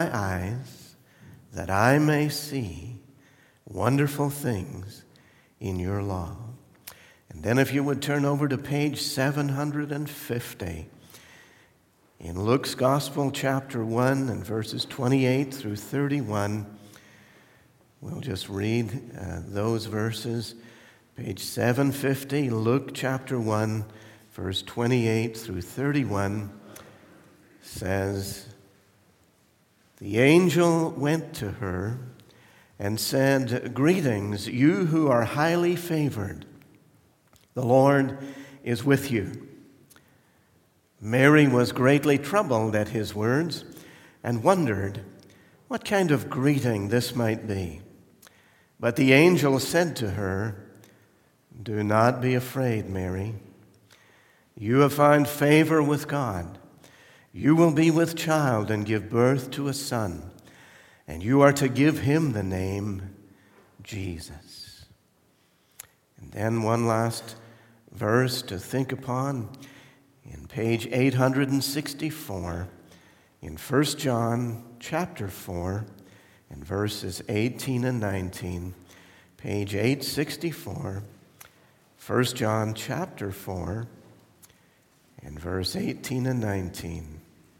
my eyes that I may see wonderful things in your law. And then if you would turn over to page 750 in Luke's Gospel, chapter 1, and verses 28 through 31, we'll just read those verses. Page 750, Luke chapter 1, verse 28 through 31 says, "The angel went to her and said, 'Greetings, you who are highly favored. The Lord is with you.' Mary was greatly troubled at his words and wondered what kind of greeting this might be. But the angel said to her, 'Do not be afraid, Mary. You have found favor with God. You will be with child and give birth to a son, and you are to give him the name Jesus.'" And then one last verse to think upon in page 864 in 1 John chapter 4 in verses 18 and 19. Page 864, 1 John chapter 4 and verse 18 and 19.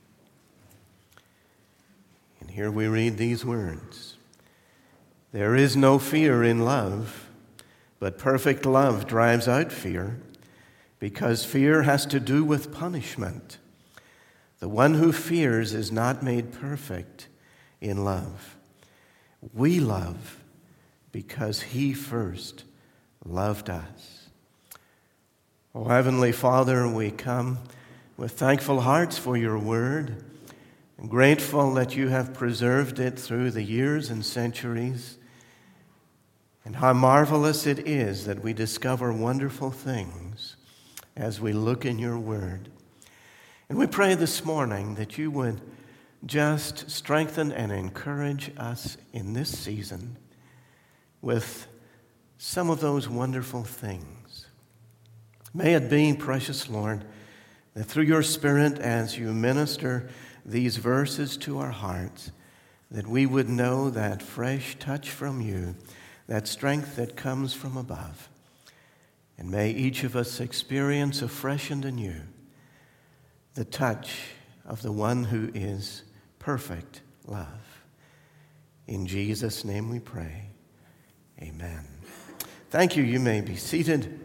And here we read these words, "There is no fear in love, but perfect love drives out fear, because fear has to do with punishment. The one who fears is not made perfect in love. We love because he first loved us." Oh, Heavenly Father, we come with thankful hearts for your word, and grateful that you have preserved it through the years and centuries. And how marvelous it is that we discover wonderful things as we look in your word. And we pray this morning that you would just strengthen and encourage us in this season with some of those wonderful things. May it be, precious Lord, that through your Spirit, as you minister these verses to our hearts, that we would know that fresh touch from you, that strength that comes from above. And may each of us experience afresh and anew the touch of the one who is perfect love. In Jesus' name we pray. Amen. Thank you. You may be seated.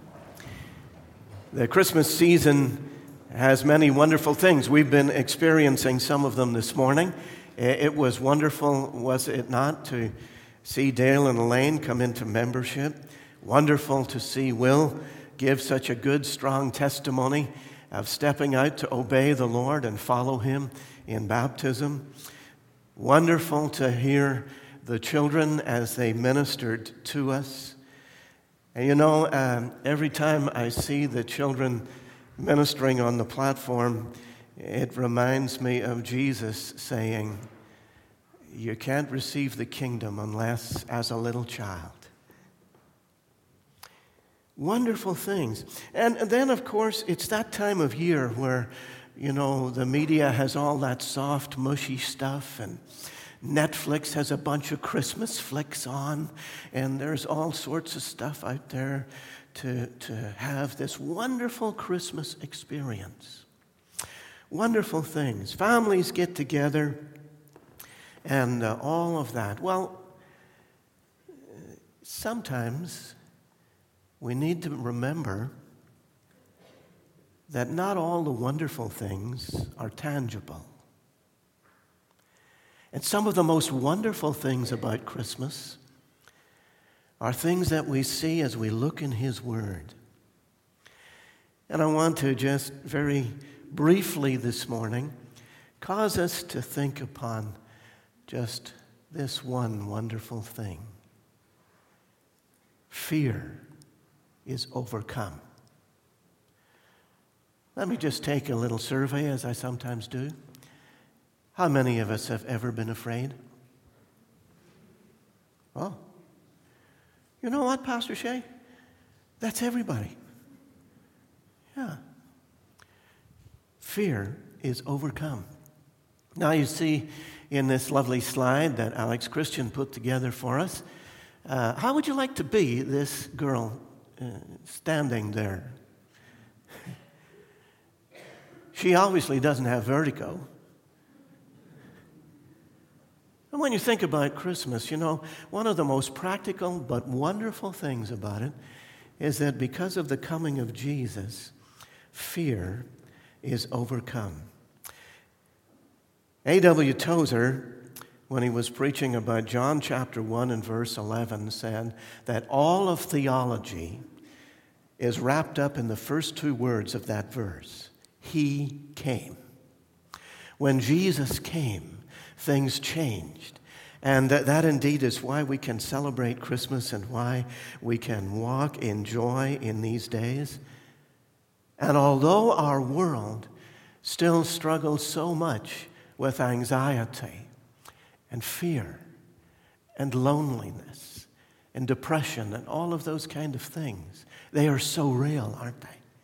The Christmas season has many wonderful things. We've been experiencing some of them this morning. It was wonderful, was it not, to see Dale and Elaine come into membership. Wonderful to see Will give such a good, strong testimony of stepping out to obey the Lord and follow him in baptism. Wonderful to hear the children as they ministered to us. And you know, every time I see the children ministering on the platform, it reminds me of Jesus saying, "You can't receive the kingdom unless as a little child." Wonderful things. And then, of course, it's that time of year where, you know, the media has all that soft, mushy stuff, and Netflix has a bunch of Christmas flicks on, and there's all sorts of stuff out there to have this wonderful Christmas experience. Wonderful things. Families get together and all of that. Well, sometimes we need to remember that not all the wonderful things are tangible. And some of the most wonderful things about Christmas are things that we see as we look in His Word. And I want to just very briefly this morning cause us to think upon just this one wonderful thing. Fear is overcome. Let me just take a little survey, as I sometimes do. How many of us have ever been afraid? Oh, you know what, Pastor Shay? That's everybody. Yeah. Fear is overcome. Now you see, in this lovely slide that Alex Christian put together for us. How would you like to be this girl standing there? She obviously doesn't have vertigo. And when you think about Christmas, you know, one of the most practical but wonderful things about it is that because of the coming of Jesus, fear is overcome. A.W. Tozer, when he was preaching about John chapter 1 and verse 11, said that all of theology is wrapped up in the first two words of that verse. He came. When Jesus came, things changed. And that indeed is why we can celebrate Christmas and why we can walk in joy in these days. And although our world still struggles so much with anxiety and fear and loneliness and depression and all of those kind of things, they are so real, aren't they?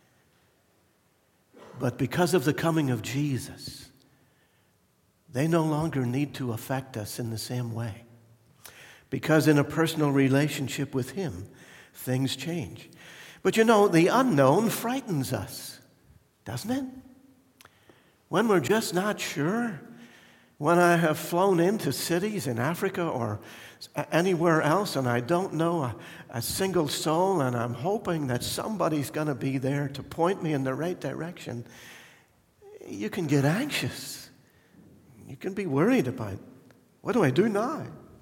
But because of the coming of Jesus, they no longer need to affect us in the same way. Because in a personal relationship with Him, things change. But you know, the unknown frightens us, doesn't it? When we're just not sure, when I have flown into cities in Africa or anywhere else and I don't know a single soul and I'm hoping that somebody's going to be there to point me in the right direction, you can get anxious. You can be worried about, what do I do now?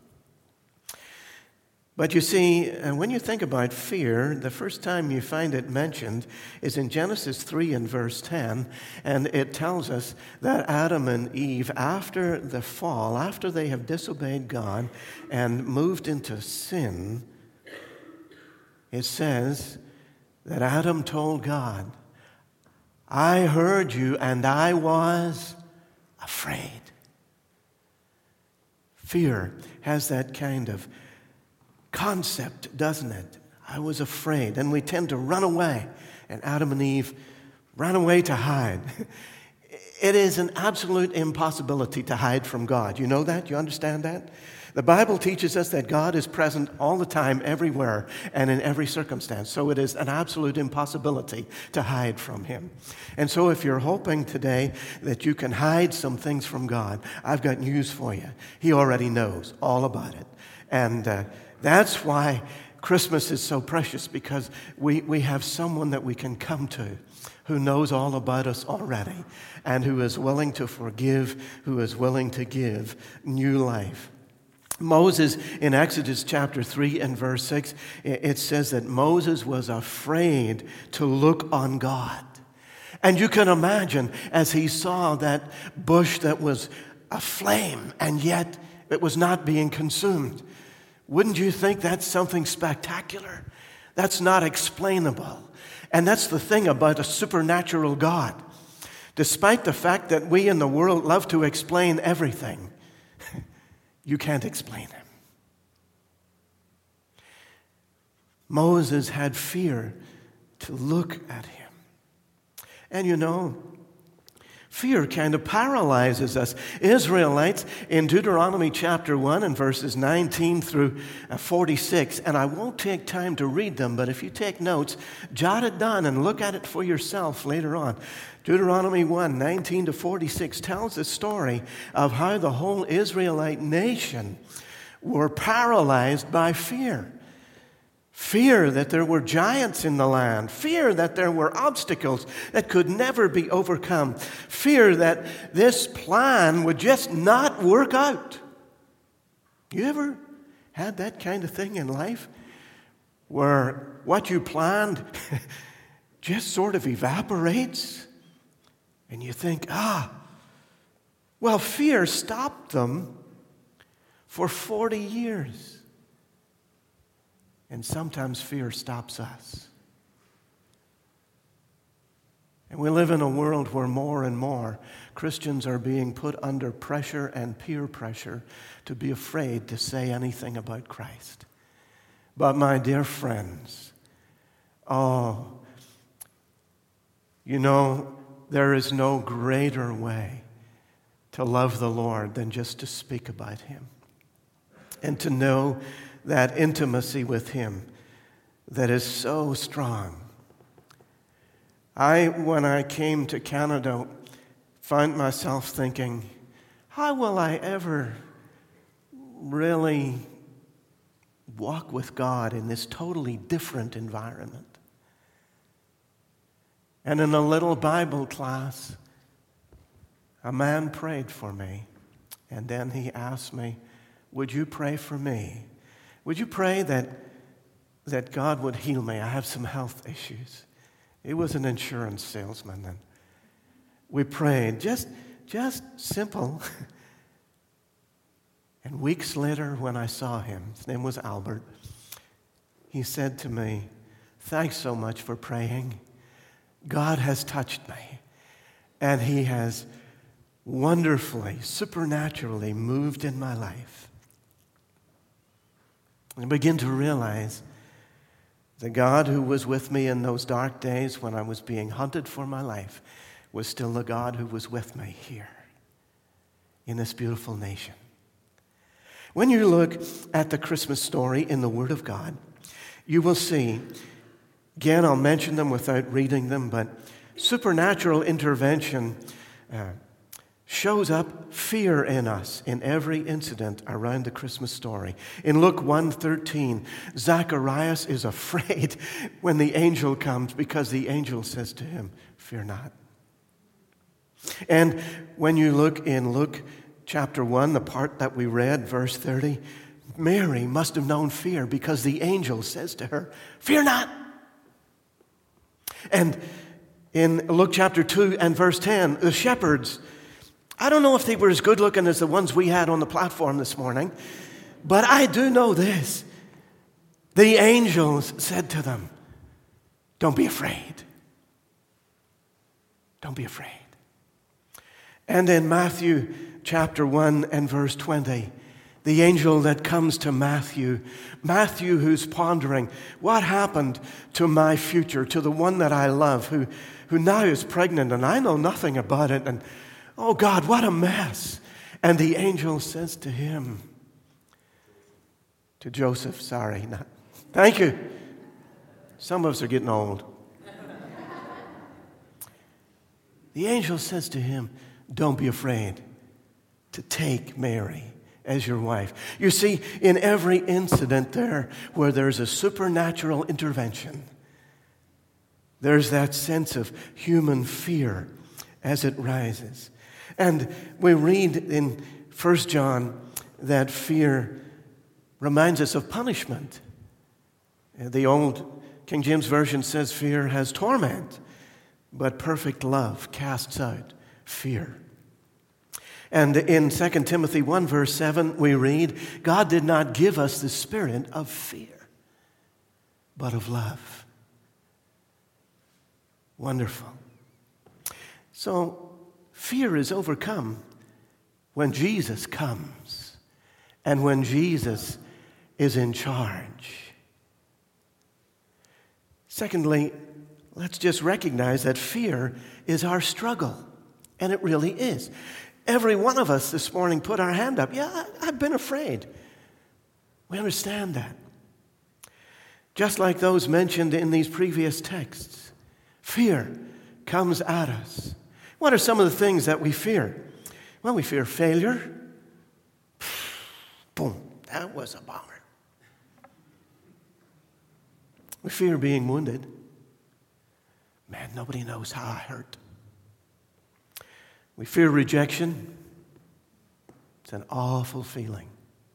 But you see, when you think about fear, the first time you find it mentioned is in Genesis 3 and verse 10, and it tells us that Adam and Eve, after the fall, after they have disobeyed God and moved into sin, it says that Adam told God, I heard you and I was afraid. Fear has that kind of concept, doesn't it? I was afraid. And we tend to run away. And Adam and Eve ran away to hide. It is an absolute impossibility to hide from God. You know that? You understand that? The Bible teaches us that God is present all the time, everywhere, and in every circumstance. So it is an absolute impossibility to hide from Him. And so if you're hoping today that you can hide some things from God, I've got news for you. He already knows all about it. And that's why Christmas is so precious, because we have someone that we can come to who knows all about us already and who is willing to forgive, who is willing to give new life. Moses, in Exodus chapter 3 and verse 6, it says that Moses was afraid to look on God. And you can imagine as he saw that bush that was aflame and yet it was not being consumed. Wouldn't you think that's something spectacular? That's not explainable. And that's the thing about a supernatural God. Despite the fact that we in the world love to explain everything, you can't explain Him. Moses had fear to look at Him. And you know, fear kind of paralyzes us. Israelites in Deuteronomy chapter 1 and verses 19 through 46, and I won't take time to read them, but if you take notes, jot it down and look at it for yourself later on. Deuteronomy 1, 19 to 46 tells the story of how the whole Israelite nation were paralyzed by fear. Fear that there were giants in the land. Fear that there were obstacles that could never be overcome. Fear that this plan would just not work out. You ever had that kind of thing in life? Where what you planned just sort of evaporates? And you think, well, fear stopped them for 40 years. And sometimes fear stops us. And we live in a world where more and more Christians are being put under pressure and peer pressure to be afraid to say anything about Christ. But my dear friends, you know, there is no greater way to love the Lord than just to speak about Him and to know that intimacy with Him that is so strong. When I came to Canada, found myself thinking, how will I ever really walk with God in this totally different environment? And in a little Bible class, a man prayed for me, and then he asked me, would you pray for me? Would you pray that God would heal me? I have some health issues. It was an insurance salesman, and we prayed, just simple. And weeks later, when I saw him, his name was Albert, he said to me, thanks so much for praying. God has touched me, and He has wonderfully, supernaturally moved in my life. And I begin to realize the God who was with me in those dark days when I was being hunted for my life was still the God who was with me here in this beautiful nation. When you look at the Christmas story in the Word of God, you will see, again, I'll mention them without reading them, but supernatural intervention shows up fear in us in every incident around the Christmas story. In Luke 1:13, Zacharias is afraid when the angel comes because the angel says to him, fear not. And when you look in Luke chapter 1, the part that we read, verse 30, Mary must have known fear because the angel says to her, fear not. And in Luke chapter 2 and verse 10, the shepherds, I don't know if they were as good looking as the ones we had on the platform this morning, but I do know this. The angels said to them, don't be afraid. Don't be afraid. And in Matthew chapter 1 and verse 20, the angel that comes to Matthew who's pondering, what happened to my future, to the one that I love, who now is pregnant and I know nothing about it, and oh God, what a mess. And the angel says to him, to Joseph, thank you. Some of us are getting old. The angel says to him, don't be afraid to take Mary as your wife. You see, in every incident there where there's a supernatural intervention, there's that sense of human fear as it rises. And we read in 1 John that fear reminds us of punishment. The old King James Version says fear has torment, but perfect love casts out fear. And in 2 Timothy 1 verse 7 we read, God did not give us the spirit of fear, but of love. Wonderful. So fear is overcome when Jesus comes and when Jesus is in charge. Secondly, let's just recognize that fear is our struggle, and it really is. Every one of us this morning put our hand up. Yeah, I've been afraid. We understand that. Just like those mentioned in these previous texts, fear comes at us. What are some of the things that we fear? Well, we fear failure. Boom, that was a bummer. We fear being wounded. Man, nobody knows how I hurt. We fear rejection. It's an awful feeling.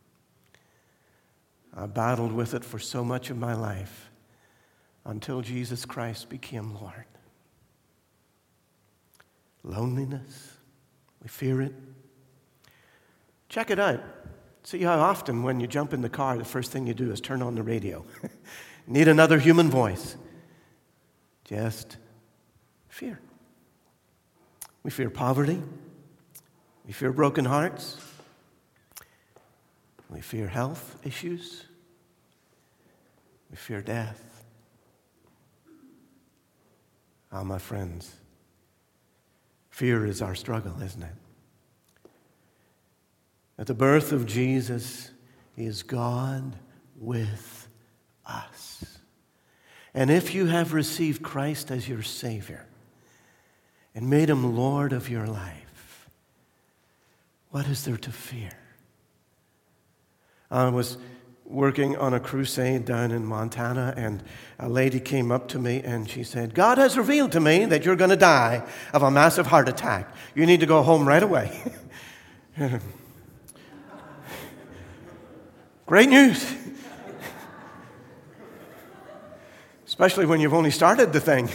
I battled with it for so much of my life until Jesus Christ became Lord. Loneliness, we fear it. Check it out. See how often when you jump in the car, the first thing you do is turn on the radio. Need another human voice. Just fear. We fear poverty. We fear broken hearts. We fear health issues. We fear death. Ah, my friends, fear is our struggle, isn't it? At the birth of Jesus is God with us. And if you have received Christ as your Savior and made Him Lord of your life, what is there to fear? I was working on a crusade down in Montana, and a lady came up to me and she said, God has revealed to me that you're going to die of a massive heart attack. You need to go home right away. Great news. Especially when you've only started the thing.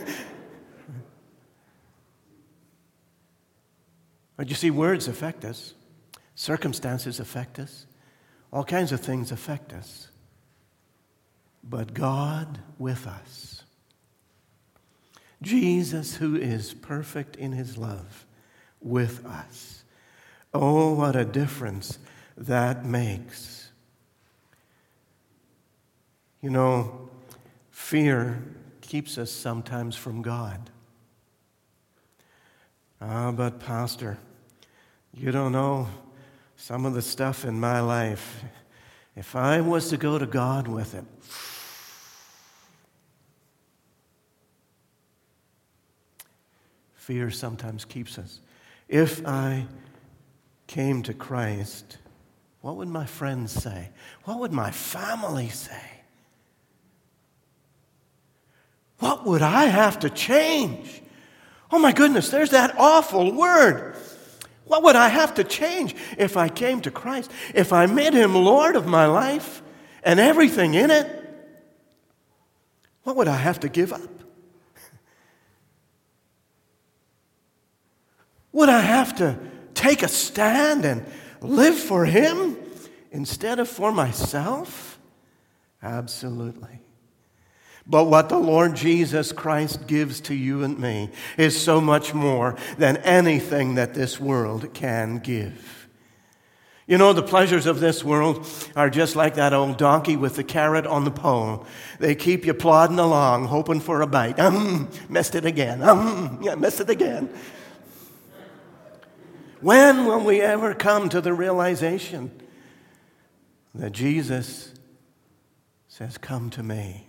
But you see, words affect us. Circumstances affect us. All kinds of things affect us. But God with us. Jesus, who is perfect in His love, with us. Oh, what a difference that makes. You know, fear keeps us sometimes from God. But Pastor, you don't know some of the stuff in my life. If I was to go to God with it, fear sometimes keeps us. If I came to Christ, what would my friends say? What would my family say? What would I have to change? Oh my goodness, there's that awful word. What would I have to change if I came to Christ? If I made Him Lord of my life and everything in it? What would I have to give up? Would I have to take a stand and live for Him instead of for myself? Absolutely. But what the Lord Jesus Christ gives to you and me is so much more than anything that this world can give. You know, the pleasures of this world are just like that old donkey with the carrot on the pole. They keep you plodding along, hoping for a bite. Missed it again. Missed it again. When will we ever come to the realization that Jesus says, come to me?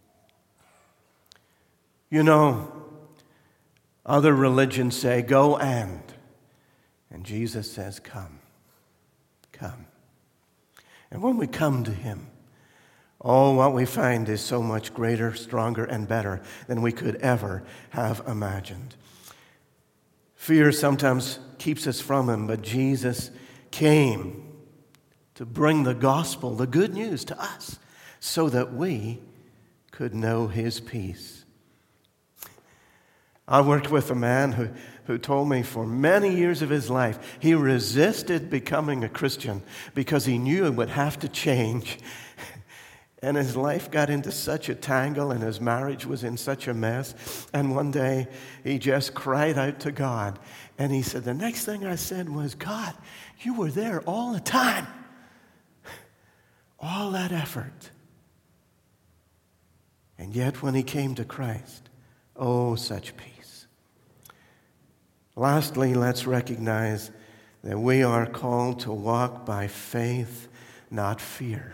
You know, other religions say, go and Jesus says, come, come. And when we come to Him, what we find is so much greater, stronger, and better than we could ever have imagined. Fear sometimes keeps us from Him, but Jesus came to bring the gospel, the good news to us, so that we could know His peace. I worked with a man who told me for many years of his life he resisted becoming a Christian because he knew it would have to change. And his life got into such a tangle and his marriage was in such a mess. And one day he just cried out to God. And he said, the next thing I said was, God, you were there all the time. All that effort. And yet when he came to Christ, oh, such peace. Lastly, let's recognize that we are called to walk by faith, not fear.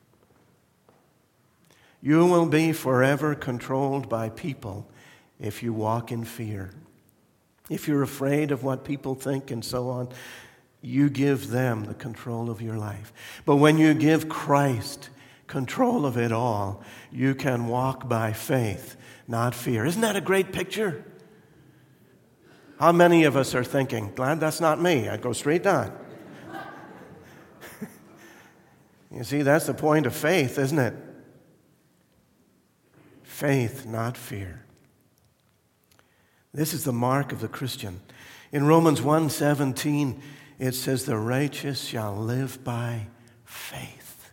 You will be forever controlled by people if you walk in fear. If you're afraid of what people think and so on, you give them the control of your life. But when you give Christ control of it all, you can walk by faith, not fear. Isn't that a great picture? How many of us are thinking, glad that's not me, I go straight down. You see, that's the point of faith, isn't it? Faith, not fear. This is the mark of the Christian. In Romans 1:17, it says, the righteous shall live by faith.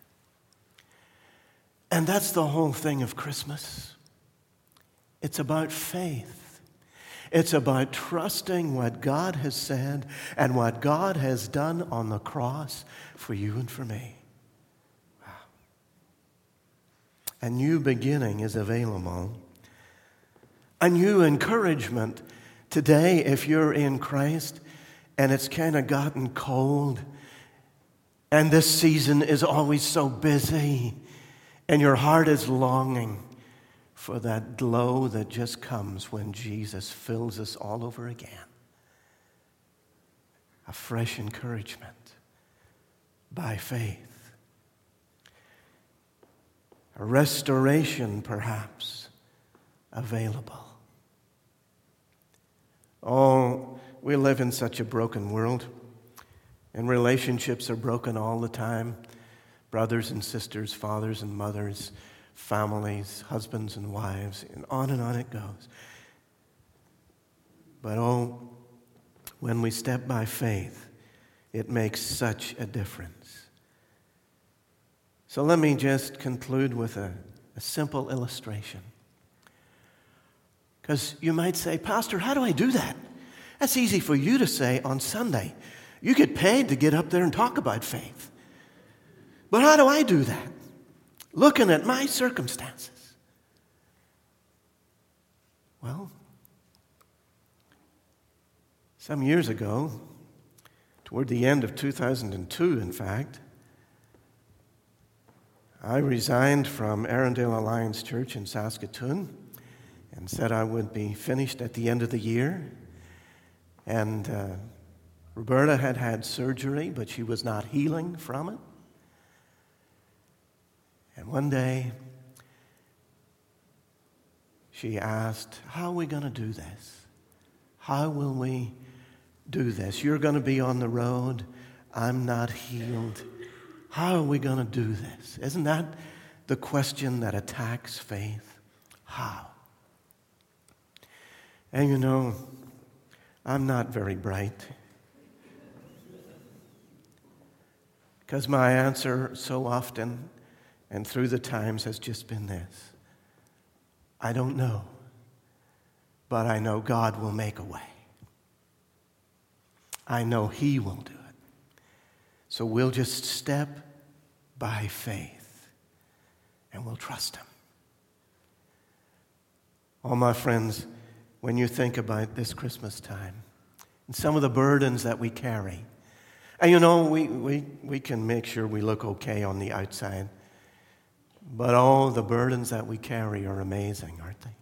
And that's the whole thing of Christmas. It's about faith. It's about trusting what God has said and what God has done on the cross for you and for me. Wow. A new beginning is available. A new encouragement today if you're in Christ and it's kind of gotten cold And this season is always so busy, and your heart is longing for that glow that just comes when Jesus fills us all over again. A fresh encouragement by faith. A restoration, perhaps, available. Oh, we live in such a broken world, and relationships are broken all the time. Brothers and sisters, fathers and mothers, families, husbands and wives, and on it goes. But oh, when we step by faith, it makes such a difference. So let me just conclude with a simple illustration. Because you might say, Pastor, how do I do that? That's easy for you to say on Sunday. You get paid to get up there and talk about faith. But how do I do that? Looking at my circumstances. Well, some years ago, toward the end of 2002, in fact, I resigned from Arundel Alliance Church in Saskatoon and said I would be finished at the end of the year. And Roberta had had surgery, but she was not healing from it. And one day, she asked, how are we going to do this? How will we do this? You're going to be on the road. I'm not healed. How are we going to do this? Isn't that the question that attacks faith? How? And you know, I'm not very bright. Because my answer so often and through the times has just been this. I don't know, but I know God will make a way. I know He will do it. So we'll just step by faith and we'll trust Him. Oh, my friends, when you think about this Christmas time and some of the burdens that we carry, and you know, we can make sure we look okay on the outside, but all the burdens that we carry are amazing, aren't they?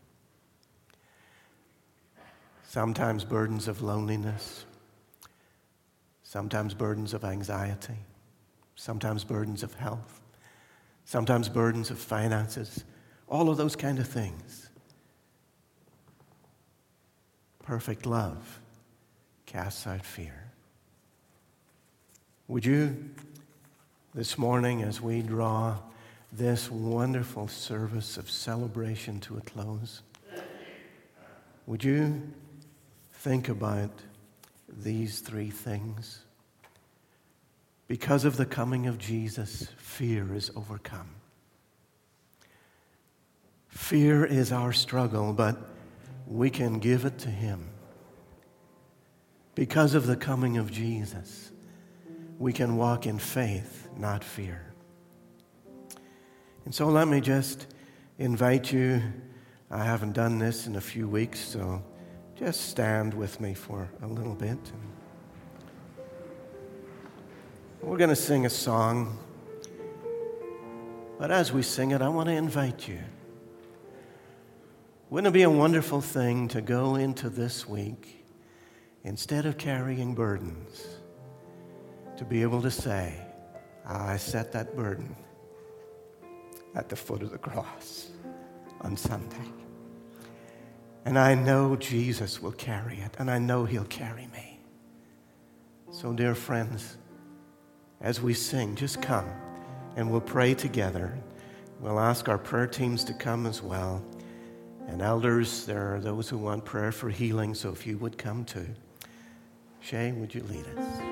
Sometimes burdens of loneliness, sometimes burdens of anxiety, sometimes burdens of health, sometimes burdens of finances, all of those kind of things. Perfect love casts out fear. Would you, this morning, as we draw this wonderful service of celebration to a close, would you think about these three things? Because of the coming of Jesus, fear is overcome. Fear is our struggle, but we can give it to Him. Because of the coming of Jesus, we can walk in faith, not fear. And so let me just invite you. I haven't done this in a few weeks, so just stand with me for a little bit. We're going to sing a song. But as we sing it, I want to invite you. Wouldn't it be a wonderful thing to go into this week, instead of carrying burdens, to be able to say, I set that burden at the foot of the cross on Sunday. And I know Jesus will carry it, and I know He'll carry me. So, dear friends, as we sing, just come and we'll pray together. We'll ask our prayer teams to come as well. And elders, there are those who want prayer for healing, so if you would come too. Shay, would you lead us?